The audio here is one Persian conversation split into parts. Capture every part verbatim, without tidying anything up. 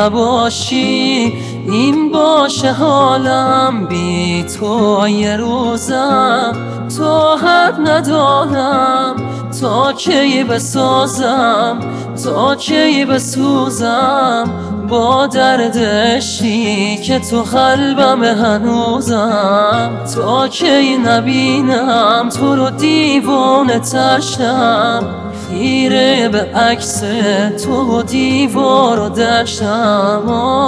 نباشی این باشه حالم، بی تو یه روزم طاقت ندارم. تا کی بسازم، تا کی بسوزم با درد عشقی که تو قلبم هنوزم. تا کی نبینم تو رو دیوانه تشم، خیره به عکس تو و دیوار و دشتم.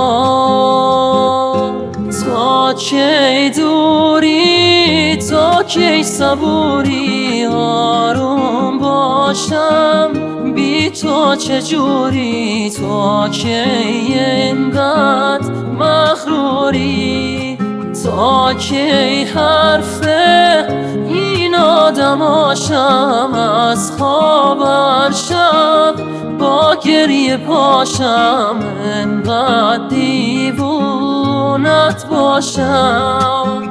تا کی دوری، تا کی صبوری آروم باشم، بی تو چجوری؟ تا کی اینقدر مغروری؟ تا کی حرف این آدماشم از خواب هر شب با گریه پاشم، انقدر دیوونت باشم.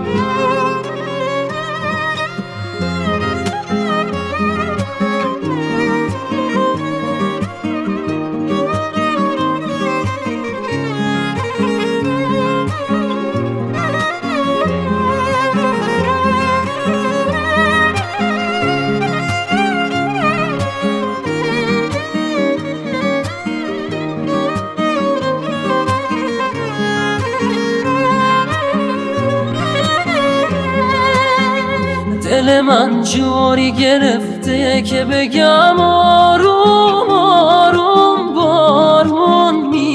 دل من جوری گرفته که بگم آروم آروم بارون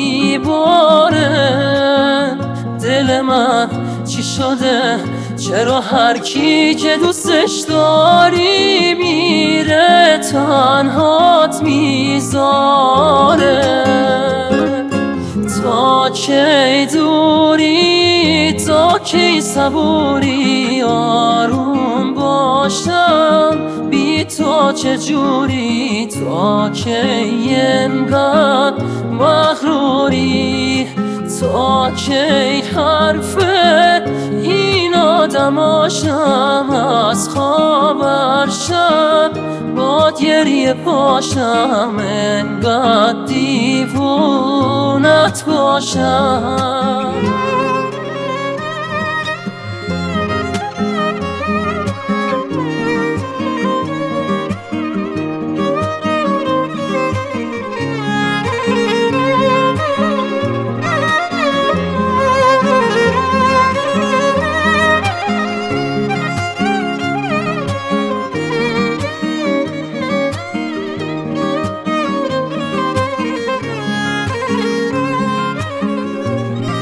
میباره. دل من چی شده؟ چرا هر کی که دوستش داری میره تنهات میذاره؟ تا کی دوری، تا کی صبوری آروم باشم، بی تو چجوری؟ تا کی اینقدر مغروری؟ تا کی حرف این آدماشم از خواب هر شب با گریه پاشم، انقدر دیوونت باشم.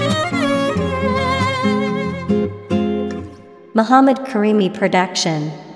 Muhammad Karimi Production.